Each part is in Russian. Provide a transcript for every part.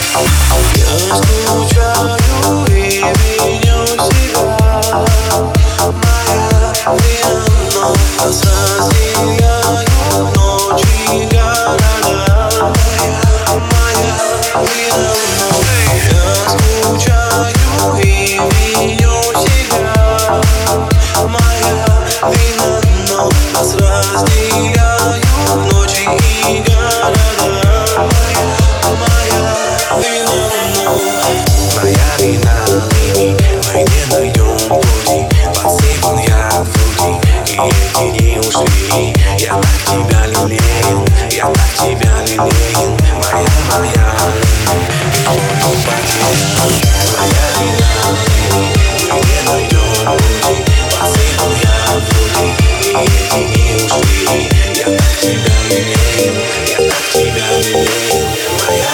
Я скучаю и виню себя. Моя вина, но нас разделяют ночи и города. Моя вина, но я скучаю и виню себя. Моя вина, но нас разделяют ночи и города. Моя вина, мы не найдем пути. Посыпан я в груди, и эти дни ушли. Я так тебя лелеял, я так тебя лелеял. Моя твою потерял. Моя вина, мы не найдем пути. Посыпан я в груди, и эти дни ушли. Я так тебя лелеял, я так тебя лелеял. Моя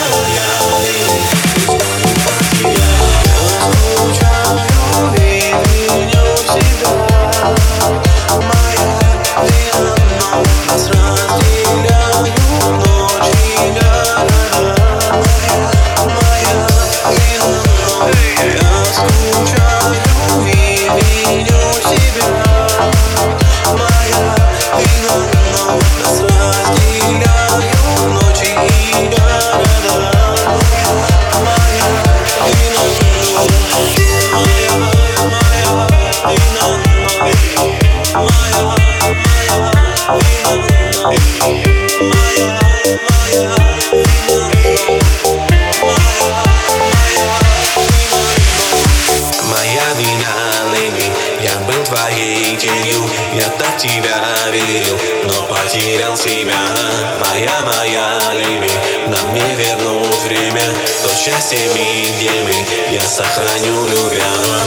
я был твоей тенью, я так тебя верил, но потерял себя. Моя Лили, нам не вернуть время, то счастье миг, где мы, я сохраню любя.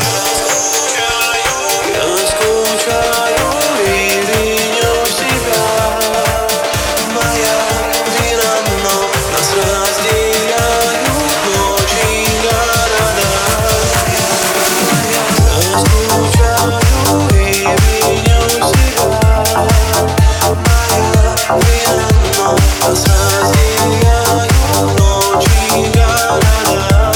Я скучаю и виню себя. Моя вина, но нас разделяют ночи и города. Я скучаю и виню себя. Моя вина, но нас разделяют ночи и города.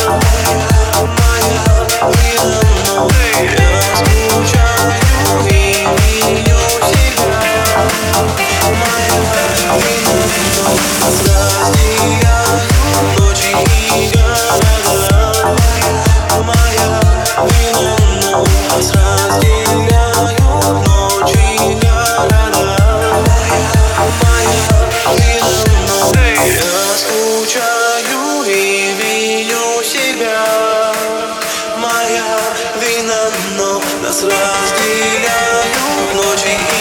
Моя вина, но я скучаю и виню себя. Моя вина, но нас разделяют ночи и города. Моя вина, но нас разделяют ночи и города. Моя вина, но я скучаю и виню себя. Моя вина, но нас разделяют ночи.